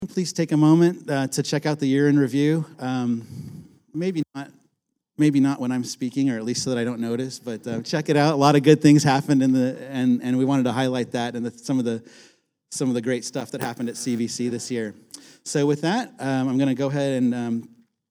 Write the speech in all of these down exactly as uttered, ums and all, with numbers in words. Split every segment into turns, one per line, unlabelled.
Please take a moment uh, to check out the year in review. Um, maybe not, maybe not when I'm speaking, or at least so that I don't notice. But uh, check it out. A lot of good things happened in the, and and we wanted to highlight that and the, some of the some of the great stuff that happened at C V C this year. So with that, um, I'm going to go ahead and um,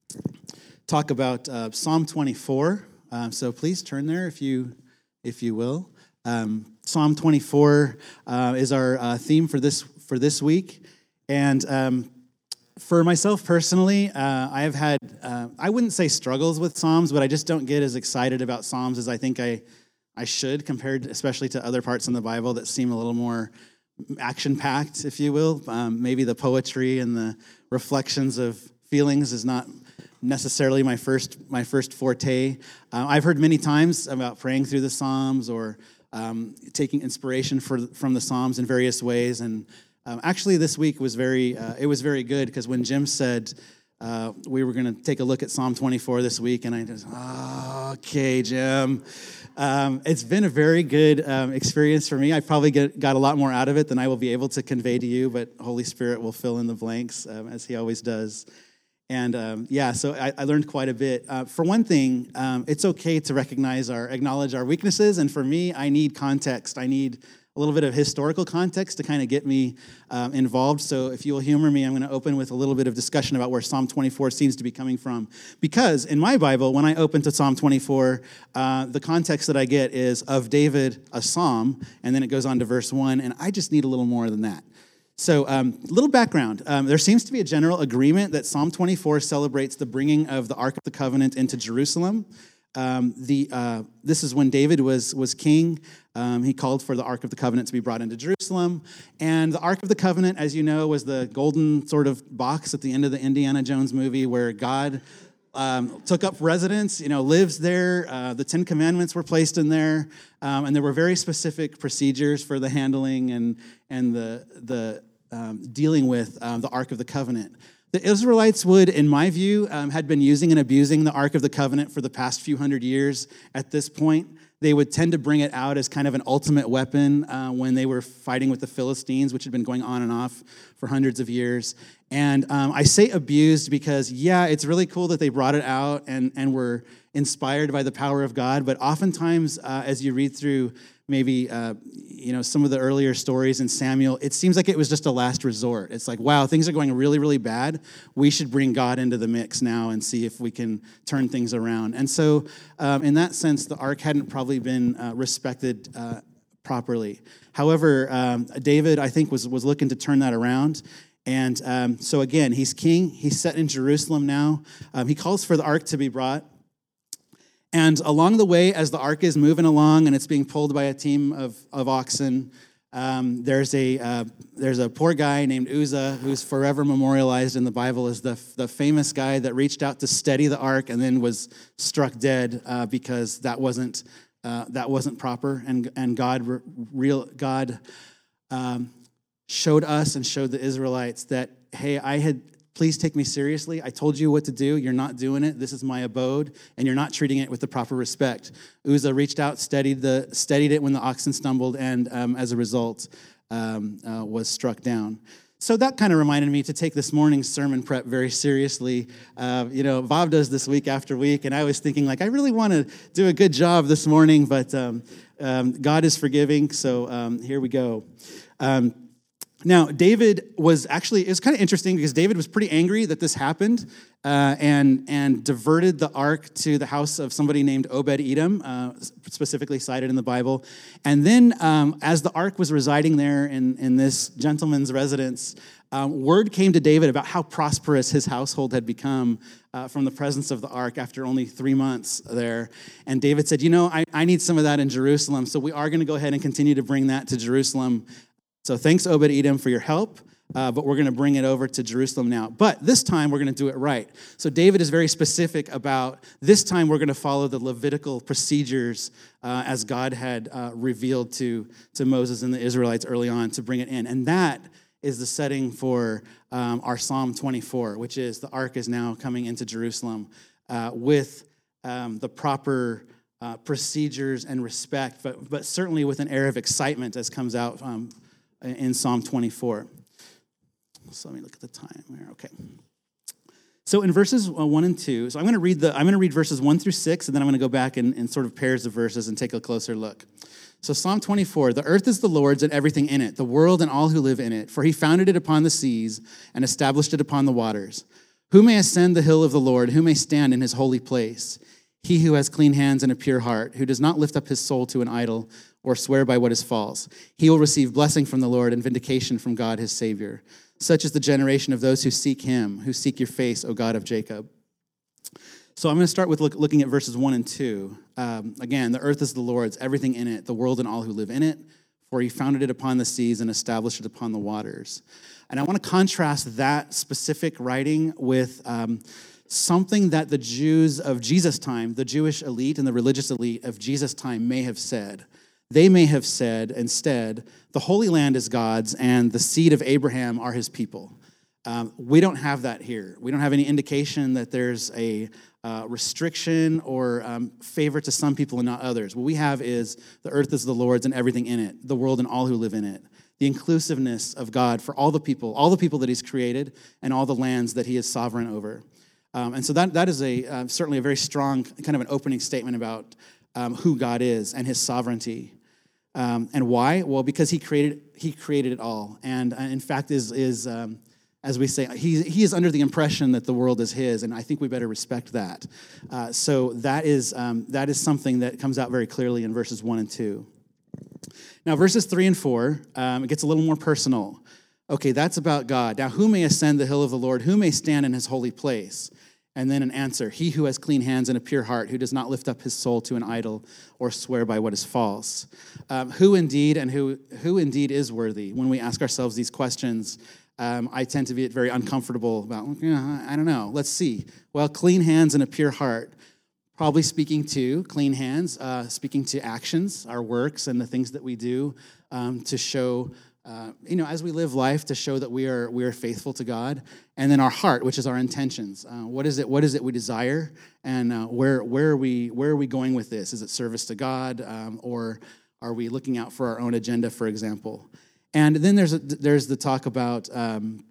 talk about uh, Psalm twenty-four. Uh, so please turn there if you if you will. Um, Psalm twenty-four uh, is our uh, theme for this for this week. And um, for myself personally, uh, I have had, uh, I wouldn't say struggles with Psalms, but I just don't get as excited about Psalms as I think I, I should, compared especially to other parts in the Bible that seem a little more action-packed, if you will. Um, maybe the poetry and the reflections of feelings is not necessarily my first my first forte. Uh, I've heard many times about praying through the Psalms or um, taking inspiration for, from the Psalms in various ways, and Um, actually, this week was very, uh, it was very good, because when Jim said uh, we were going to take a look at Psalm twenty-four this week, and I just, oh, okay, Jim. Um, it's been a very good um, experience for me. I probably get, got a lot more out of it than I will be able to convey to you, but Holy Spirit will fill in the blanks, um, as he always does. And um, yeah, so I, I learned quite a bit. Uh, for one thing, um, it's okay to recognize our, acknowledge our weaknesses, and for me, I need context. I need a little bit of historical context to kind of get me um, involved. So if you will humor me, I'm going to open with a little bit of discussion about where Psalm twenty-four seems to be coming from. Because in my Bible, when I open to Psalm twenty-four, uh, the context that I get is of David, a psalm, and then it goes on to verse one, and I just need a little more than that. So a um, little background. Um, there seems to be a general agreement that Psalm twenty-four celebrates the bringing of the Ark of the Covenant into Jerusalem. Um, the uh, this is when David was was king. Um, he called for the Ark of the Covenant to be brought into Jerusalem. And the Ark of the Covenant, as you know, was the golden sort of box at the end of the Indiana Jones movie where God um, took up residence, you know, lives there. Uh, the Ten Commandments were placed in there. Um, and there were very specific procedures for the handling and, and the, the um, dealing with um, the Ark of the Covenant. The Israelites would, in my view, um, had been using and abusing the Ark of the Covenant for the past few hundred years at this point. They would tend to bring it out as kind of an ultimate weapon uh, when they were fighting with the Philistines, which had been going on and off for hundreds of years. And um, I say abused because, yeah, it's really cool that they brought it out and, and were inspired by the power of God. But oftentimes, uh, as you read through maybe uh, you know some of the earlier stories in Samuel, it seems like it was just a last resort. It's like, wow, things are going really, really bad. We should bring God into the mix now and see if we can turn things around. And so um, in that sense, the ark hadn't probably been uh, respected uh, properly. However, um, David, I think, was, was looking to turn that around. And um, so again, he's king. He's set in Jerusalem now. Um, he calls for the ark to be brought. And along the way, as the ark is moving along and it's being pulled by a team of, of oxen, um, there's a uh, there's a poor guy named Uzzah who's forever memorialized in the Bible as the, the famous guy that reached out to steady the ark and then was struck dead uh, because that wasn't uh, that wasn't proper. And and God real God um, showed us and showed the Israelites that, hey, I had. Please take me seriously. I told you what to do. You're not doing it. This is my abode, and you're not treating it with the proper respect. Uzzah reached out, steadied the steadied it when the oxen stumbled, and um, as a result, um, uh, was struck down. So that kind of reminded me to take this morning's sermon prep very seriously. Uh, you know, Bob does this week after week, and I was thinking, like, I really want to do a good job this morning, but um, um, God is forgiving, so um, here we go. Um, Now, David was actually, it was kind of interesting because David was pretty angry that this happened uh, and, and diverted the ark to the house of somebody named Obed-Edom, uh, specifically cited in the Bible. And then um, as the ark was residing there in, in this gentleman's residence, um, word came to David about how prosperous his household had become uh, from the presence of the ark after only three months there. And David said, you know, I, I need some of that in Jerusalem, so we are going to go ahead and continue to bring that to Jerusalem. So thanks, Obed-Edom, for your help, uh, but we're going to bring it over to Jerusalem now. But this time, we're going to do it right. So David is very specific about this time we're going to follow the Levitical procedures uh, as God had uh, revealed to, to Moses and the Israelites early on to bring it in. And that is the setting for um, our Psalm twenty-four, which is the ark is now coming into Jerusalem uh, with um, the proper uh, procedures and respect, but, but certainly with an air of excitement as comes out um, in Psalm twenty-four. So let me look at the time here. Okay. So in verses one and two, so I'm going to read the I'm going to read verses one through six, and then I'm going to go back in, in sort of pairs of verses and take a closer look. So Psalm twenty-four, the earth is the Lord's and everything in it, the world and all who live in it. For he founded it upon the seas and established it upon the waters. Who may ascend the hill of the Lord? Who may stand in his holy place? He who has clean hands and a pure heart, who does not lift up his soul to an idol or swear by what is false. He will receive blessing from the Lord and vindication from God his Savior. Such is the generation of those who seek him, who seek your face, O God of Jacob. So I'm going to start with look, looking at verses one and two. Um, again, the earth is the Lord's, everything in it, the world and all who live in it, for he founded it upon the seas and established it upon the waters. And I want to contrast that specific writing with um, something that the Jews of Jesus' time, the Jewish elite and the religious elite of Jesus' time may have said. They may have said instead, the Holy Land is God's and the seed of Abraham are his people. Um, we don't have that here. We don't have any indication that there's a uh, restriction or um, favor to some people and not others. What we have is the earth is the Lord's and everything in it, the world and all who live in it. The inclusiveness of God for all the people, all the people that he's created and all the lands that he is sovereign over. Um, and so that that is a uh, certainly a very strong kind of an opening statement about um, who God is and his sovereignty. Um, and why? Well, because he created he created it all, and uh, in fact is is um, as we say, he he is under the impression that the world is his, and I think we better respect that. Uh, so that is um, that is something that comes out very clearly in verses one and two. Now, verses three and four, um, it gets a little more personal. Okay, that's about God. Now, who may ascend the hill of the Lord? Who may stand in his holy place? And then an answer, he who has clean hands and a pure heart, who does not lift up his soul to an idol or swear by what is false. Um, who indeed and who who indeed is worthy? When we ask ourselves these questions, um, I tend to be very uncomfortable about, you know, I don't know, let's see. Well, clean hands and a pure heart, probably speaking to clean hands, uh, speaking to actions, our works and the things that we do um, to show Uh, you know, as we live life, to show that we are we are faithful to God, and then our heart, which is our intentions. Uh, what is it? What is it we desire, and uh, where where are we where are we going with this? Is it service to God, um, or are we looking out for our own agenda, for example? And then there's a, there's the talk about um,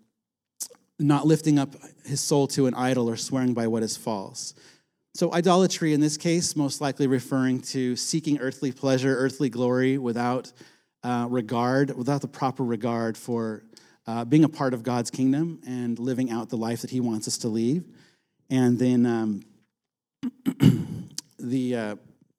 not lifting up his soul to an idol or swearing by what is false. So idolatry in this case, most likely referring to seeking earthly pleasure, earthly glory without Uh, regard, without the proper regard for uh, being a part of God's kingdom and living out the life that he wants us to lead. And then um, the uh,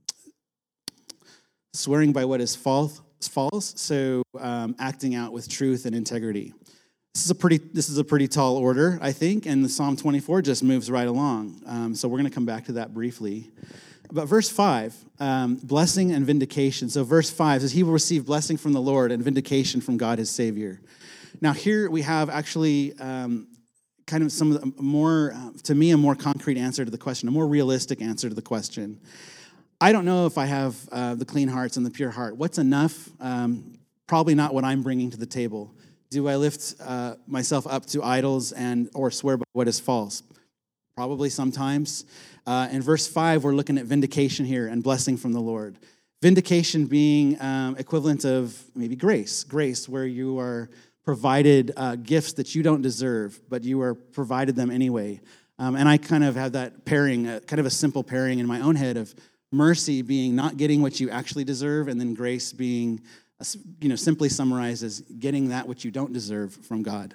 swearing by what is false, false. so um, acting out with truth and integrity. This is a pretty this is a pretty tall order, I think, and the Psalm twenty-four just moves right along. Um, so we're going to come back to that briefly. But verse five, um, blessing and vindication. So verse five says, he will receive blessing from the Lord and vindication from God his Savior. Now here we have actually um, kind of some of the more, uh, to me, a more concrete answer to the question, a more realistic answer to the question. I don't know if I have uh, the clean hearts and the pure heart. What's enough? Um, probably not what I'm bringing to the table. Do I lift uh, myself up to idols and or swear by what is false? Probably sometimes. Uh, in verse five, we're looking at vindication here and blessing from the Lord. Vindication being um, equivalent of maybe grace. Grace, where you are provided uh, gifts that you don't deserve, but you are provided them anyway. Um, and I kind of have that pairing, uh, kind of a simple pairing in my own head of mercy being not getting what you actually deserve, and then grace being, uh, you know, simply summarized as getting that which you don't deserve from God.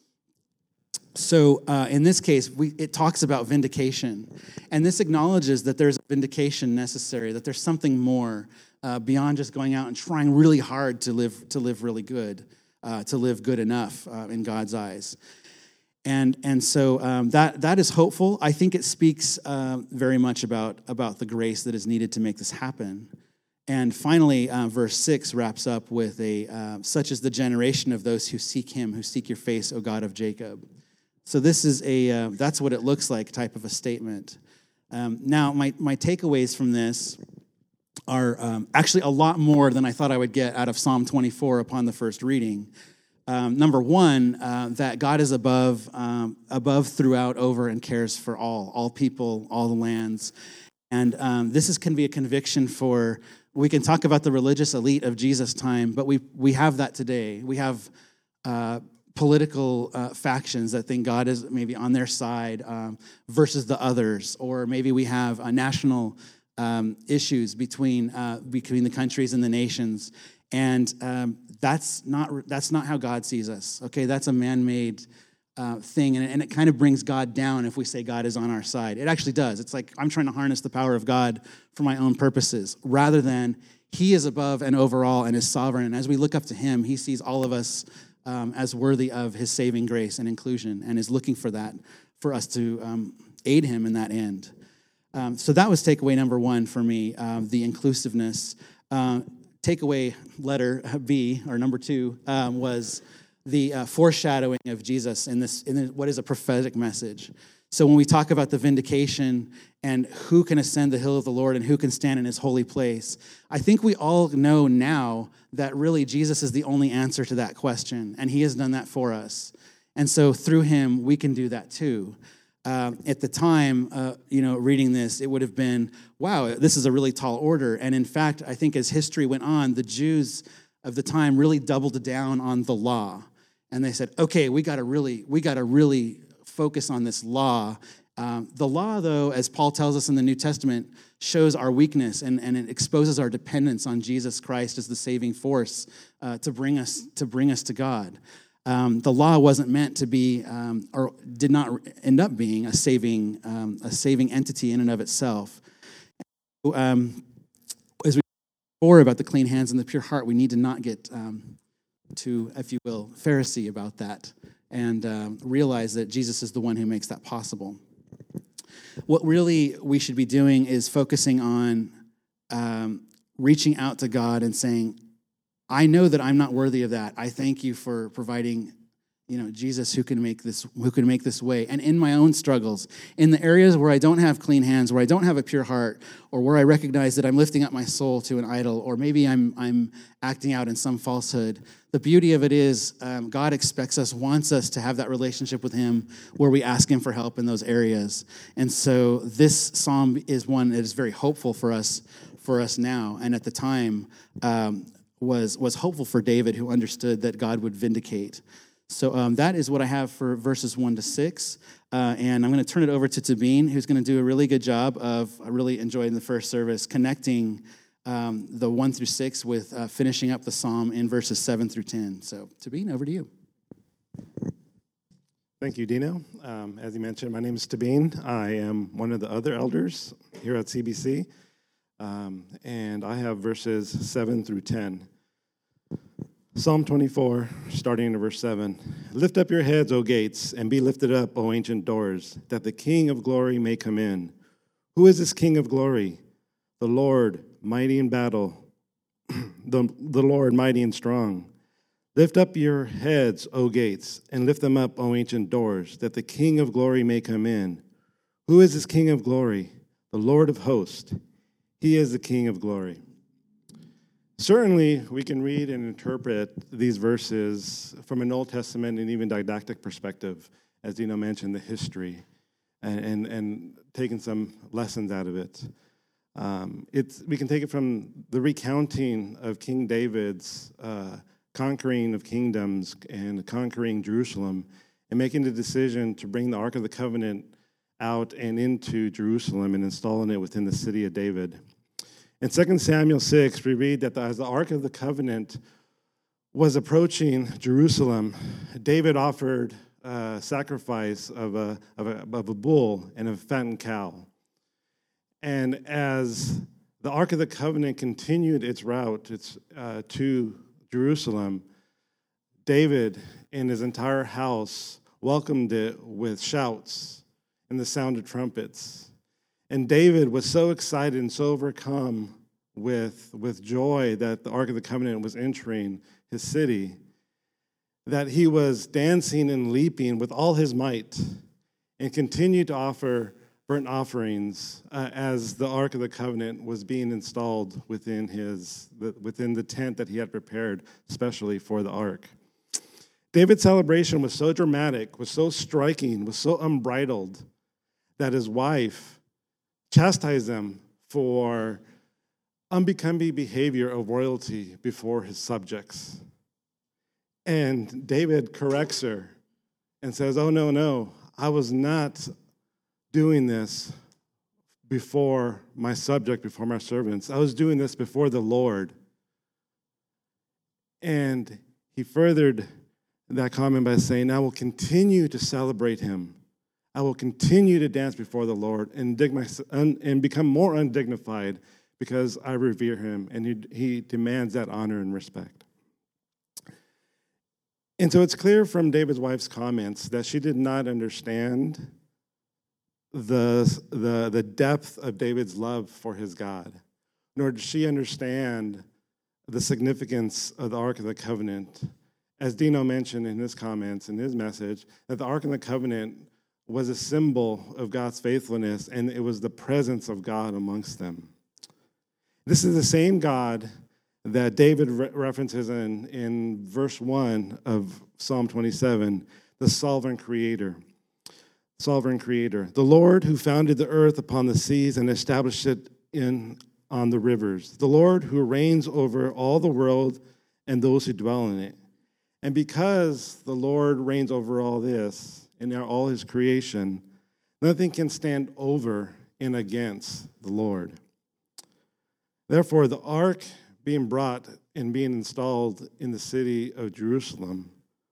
So uh, in this case, we, it talks about vindication. And this acknowledges that there's vindication necessary, that there's something more uh, beyond just going out and trying really hard to live to live really good, uh, to live good enough uh, in God's eyes. And and so um, that that is hopeful. I think it speaks uh, very much about, about the grace that is needed to make this happen. And finally, uh, verse six wraps up with a, uh, such is the generation of those who seek him, who seek your face, O God of Jacob. So this is a, uh, that's what it looks like type of a statement. Um, now, my, my takeaways from this are um, actually a lot more than I thought I would get out of Psalm twenty-four upon the first reading. Um, number one, uh, that God is above, um, above, throughout, over, and cares for all, all people, all the lands. And um, this is, can be a conviction for, we can talk about the religious elite of Jesus' time, but we we have that today. We have uh, political uh, factions that think God is maybe on their side um, versus the others, or maybe we have uh, national um, issues between uh, between the countries and the nations, and um, that's not that's not how God sees us. Okay, that's a man-made uh, thing, and, and it kind of brings God down if we say God is on our side. It actually does. It's like I'm trying to harness the power of God for my own purposes, rather than He is above and over all and is sovereign. And as we look up to Him, He sees all of us Um, as worthy of His saving grace and inclusion, and is looking for that, for us to um, aid Him in that end. Um, so that was takeaway number one for me, um, the inclusiveness. Uh, takeaway letter B, or number two, um, was the uh, foreshadowing of Jesus in this, in what is a prophetic message. So when we talk about the vindication and who can ascend the hill of the Lord and who can stand in His holy place, I think we all know now that really Jesus is the only answer to that question, and He has done that for us. And so through Him, we can do that too. Uh, at the time, uh, you know, reading this, it would have been, wow, this is a really tall order. And in fact, I think as history went on, the Jews of the time really doubled down on the law. And they said, okay, we got to really, we got to really focus on this law. Um, the law, though, as Paul tells us in the New Testament, shows our weakness, and, and it exposes our dependence on Jesus Christ as the saving force uh, to bring us to bring us to God. Um, the law wasn't meant to be, um, or did not end up being, a saving um, a saving entity in and of itself. Um, as we before about the clean hands and the pure heart, we need to not get um, too, if you will, Pharisee about that, and um, realize that Jesus is the one who makes that possible. What really we should be doing is focusing on um, reaching out to God and saying, I know that I'm not worthy of that. I thank you for providing, you know, Jesus who can make this who can make this way. And in my own struggles, in the areas where I don't have clean hands, where I don't have a pure heart, or where I recognize that I'm lifting up my soul to an idol, or maybe I'm I'm acting out in some falsehood, the beauty of it is um, God expects us, wants us to have that relationship with Him where we ask Him for help in those areas. And so this psalm is one that is very hopeful for us for us now. And at the time, um, was was hopeful for David, who understood that God would vindicate. So um, that is what I have for verses one to six. Uh, and I'm going to turn it over to Tabine, who's going to do a really good job of, I really enjoyed in the first service, connecting um, the one through six with uh, finishing up the psalm in verses seven through ten. So Tabine, over to you.
Thank you, Dino. Um, as you mentioned, my name is Tabine. I am one of the other elders here at C B C. Um, and I have verses seven through ten. Psalm twenty-four, starting in verse seven. Lift up your heads, O gates, and be lifted up, O ancient doors, that the King of glory may come in. Who is this King of glory? The Lord, mighty in battle, the, the Lord, mighty and strong. Lift up your heads, O gates, and lift them up, O ancient doors, that the King of glory may come in. Who is this King of glory? The Lord of hosts. He is the King of glory. Certainly, we can read and interpret these verses from an Old Testament and even didactic perspective, as Dino mentioned, the history, and, and, and taking some lessons out of it. Um, it's we can take it from the recounting of King David's uh, conquering of kingdoms and conquering Jerusalem, and making the decision to bring the Ark of the Covenant out and into Jerusalem and installing it within the city of David. In Second Samuel six, we read that as the Ark of the Covenant was approaching Jerusalem, David offered a sacrifice of a, of a, of a bull and a fattened cow. And as the Ark of the Covenant continued its route its, uh, to Jerusalem, David and his entire house welcomed it with shouts and the sound of trumpets. And David was so excited and so overcome with, with joy that the Ark of the Covenant was entering his city that he was dancing and leaping with all his might and continued to offer burnt offerings uh, as the Ark of the Covenant was being installed within his the, within the tent that he had prepared specially for the Ark. David's celebration was so dramatic, was so striking, was so unbridled that his wife chastised him for unbecoming behavior of royalty before his subjects. And David corrects her and says, oh, no, no, I was not doing this before my subject, before my servants. I was doing this before the Lord. And he furthered that comment by saying, I will continue to celebrate him. I will continue to dance before the Lord and, dig my, and become more undignified because I revere him, and he, he demands that honor and respect. And so it's clear from David's wife's comments that she did not understand the, the, the depth of David's love for his God, nor did she understand the significance of the Ark of the Covenant. As Dino mentioned in his comments, in his message, that the Ark of the Covenant was a symbol of God's faithfulness, and it was the presence of God amongst them. This is the same God that David re- references in, in verse one of Psalm twenty-seven, the sovereign creator. Sovereign creator. The Lord who founded the earth upon the seas and established it in on the rivers. The Lord who reigns over all the world and those who dwell in it. And because the Lord reigns over all this and all his creation, nothing can stand over and against the Lord. Therefore, the ark being brought and being installed in the city of Jerusalem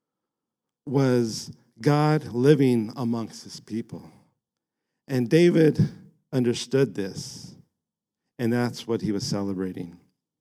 was God living amongst his people. And David understood this, and that's what he was celebrating.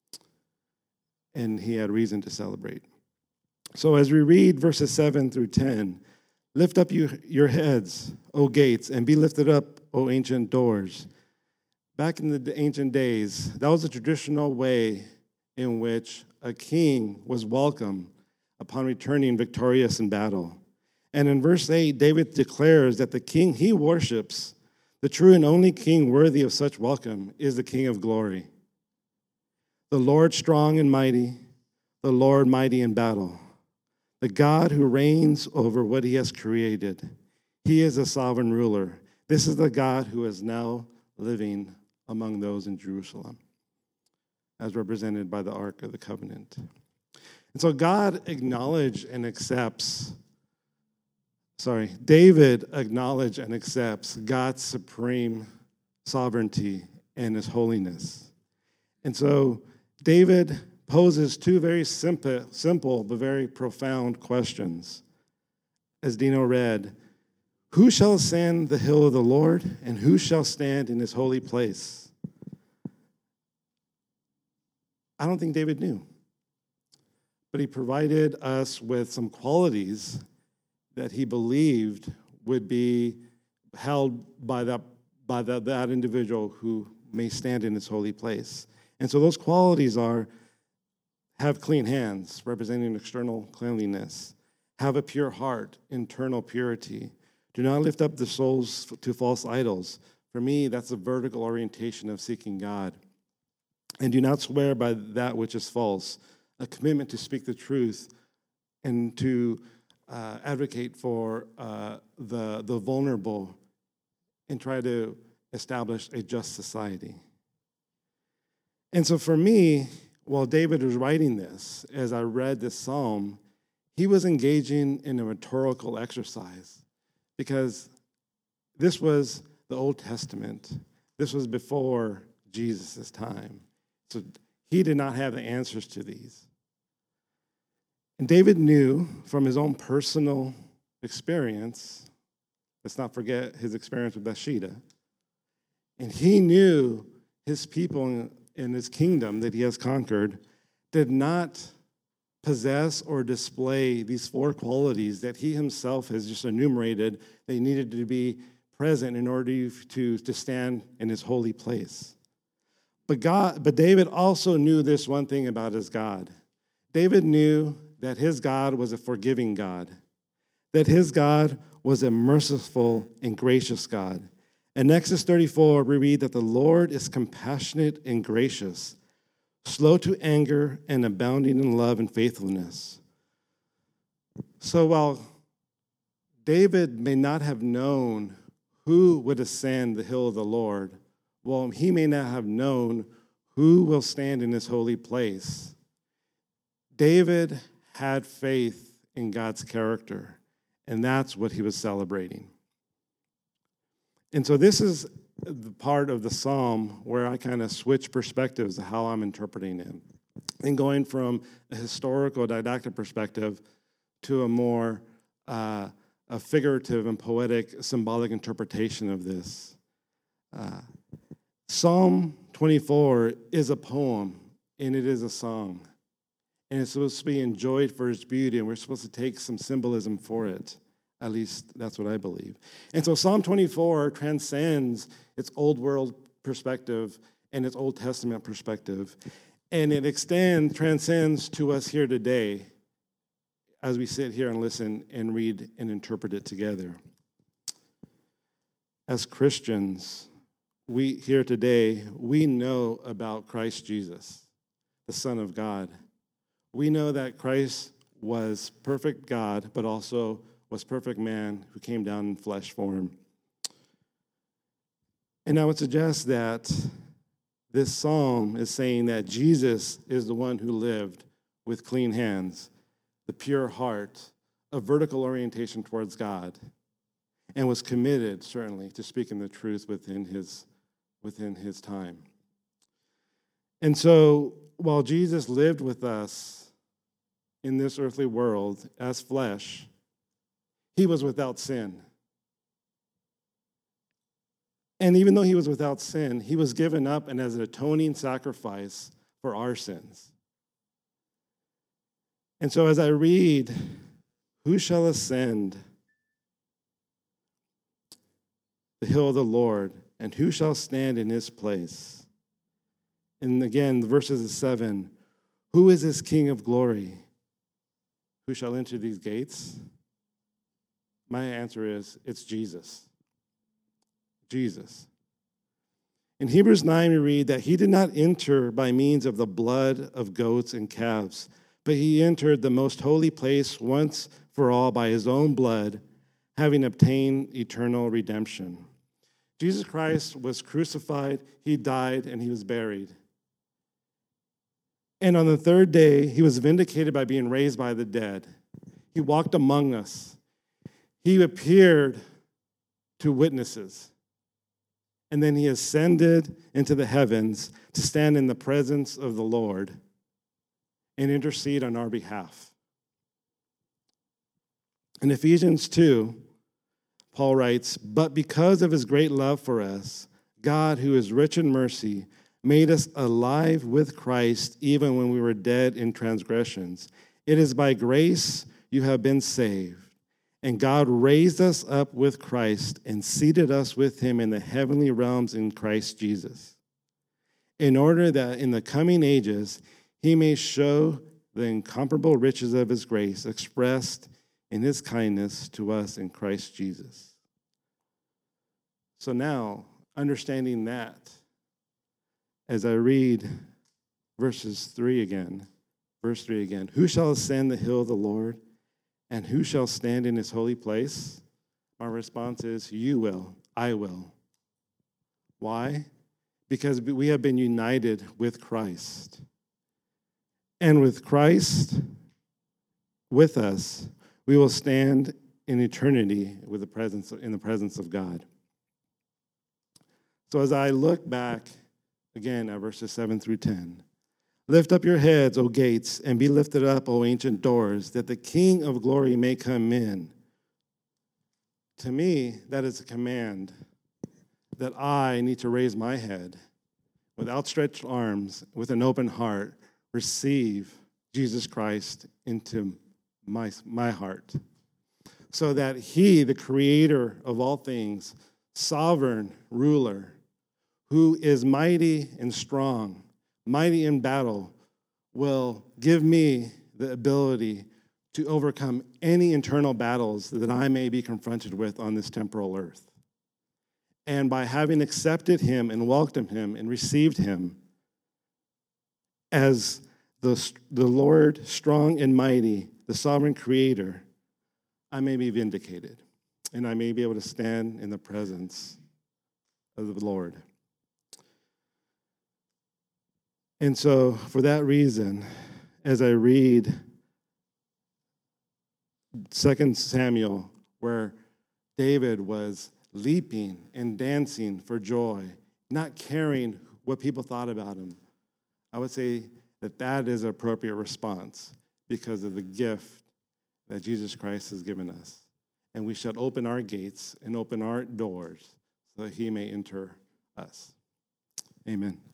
And he had reason to celebrate. So as we read verses seven through ten, lift up you, your heads, O gates, and be lifted up, O ancient doors. Back in the ancient days, that was a traditional way in which a king was welcomed upon returning victorious in battle. And in verse eight, David declares that the king he worships, the true and only king worthy of such welcome, is the King of glory. The Lord strong and mighty, the Lord mighty in battle, the God who reigns over what he has created. He is a sovereign ruler. This is the God who is now living among those in Jerusalem, as represented by the Ark of the Covenant. And so God acknowledged and accepts, sorry, David acknowledged and accepts God's supreme sovereignty and his holiness. And so David poses two very simple, simple but very profound questions. As Dino read, who shall ascend the hill of the Lord, and who shall stand in his holy place? I don't think David knew, but he provided us with some qualities that he believed would be held by that, by that, that individual who may stand in his holy place. And so those qualities are: have clean hands, representing external cleanliness; have a pure heart, internal purity; do not lift up the souls to false idols. For me, that's a vertical orientation of seeking God. And do not swear by that which is false, a commitment to speak the truth and to uh, advocate for uh, the, the vulnerable and try to establish a just society. And so for me, while David was writing this, as I read this psalm, he was engaging in a rhetorical exercise, because this was the Old Testament. This was before Jesus' time. So he did not have the answers to these. And David knew from his own personal experience, let's not forget his experience with Bathsheba, and he knew his people in his kingdom that he has conquered did not possess or display these four qualities that he himself has just enumerated. They needed to be present in order to, to stand in his holy place. But God, but David also knew this one thing about his God. David knew that his God was a forgiving God, that his God was a merciful and gracious God. In Exodus thirty-four, we read that the Lord is compassionate and gracious, slow to anger and abounding in love and faithfulness. So while David may not have known who would ascend the hill of the Lord, well, he may not have known who will stand in his holy place, David had faith in God's character, and that's what he was celebrating. And so this is the part of the psalm where I kind of switch perspectives of how I'm interpreting it, and going from a historical didactic perspective to a more uh, a figurative and poetic symbolic interpretation of this. Uh, Psalm twenty-four is a poem, and it is a song. And it's supposed to be enjoyed for its beauty, and we're supposed to take some symbolism for it. At least that's what I believe. And so Psalm twenty-four transcends its old world perspective and its Old Testament perspective. And it extends, transcends to us here today as we sit here and listen and read and interpret it together. As Christians, we here today, we know about Christ Jesus, the Son of God. We know that Christ was perfect God, but also was perfect man who came down in flesh form. And I would suggest that this psalm is saying that Jesus is the one who lived with clean hands, the pure heart, a vertical orientation towards God, and was committed, certainly, to speaking the truth within his, within his time. And so, while Jesus lived with us in this earthly world as flesh, he was without sin. And even though he was without sin, he was given up and as an atoning sacrifice for our sins. And so as I read, who shall ascend the hill of the Lord, and who shall stand in his place? And again, the verses is seven, who is this King of glory? Who shall enter these gates? My answer is, it's Jesus. Jesus. In Hebrews nine, we read that he did not enter by means of the blood of goats and calves, but he entered the most holy place once for all by his own blood, having obtained eternal redemption. Jesus Christ was crucified, he died, and he was buried. And on the third day, he was vindicated by being raised by the dead. He walked among us. He appeared to witnesses. And then he ascended into the heavens to stand in the presence of the Lord and intercede on our behalf. In Ephesians two, Paul writes, but because of his great love for us, God, who is rich in mercy, made us alive with Christ even when we were dead in transgressions. It is by grace you have been saved. And God raised us up with Christ and seated us with him in the heavenly realms in Christ Jesus, in order that in the coming ages he may show the incomparable riches of his grace expressed in his kindness to us in Christ Jesus. So now, understanding that, as I read verses three again, verse three again, who shall ascend the hill of the Lord, and who shall stand in his holy place? Our response is, you will, I will. Why? Because we have been united with Christ. And with Christ with us, we will stand in eternity with the presence in the presence of God. So as I look back again at verses seven through ten, lift up your heads, O gates, and be lifted up, O ancient doors, that the King of glory may come in. To me, that is a command that I need to raise my head with outstretched arms, with an open heart, receive Jesus Christ into my, my heart, so that he, the creator of all things, sovereign ruler, who is mighty and strong, mighty in battle, will give me the ability to overcome any internal battles that I may be confronted with on this temporal earth. And by having accepted him and welcomed him and received him as the, the Lord, strong and mighty, the sovereign creator, I may be vindicated, and I may be able to stand in the presence of the Lord. And so, for that reason, as I read Second Samuel, where David was leaping and dancing for joy, not caring what people thought about him, I would say that that is an appropriate response because of the gift that Jesus Christ has given us. And we should open our gates and open our doors so that he may enter us. Amen.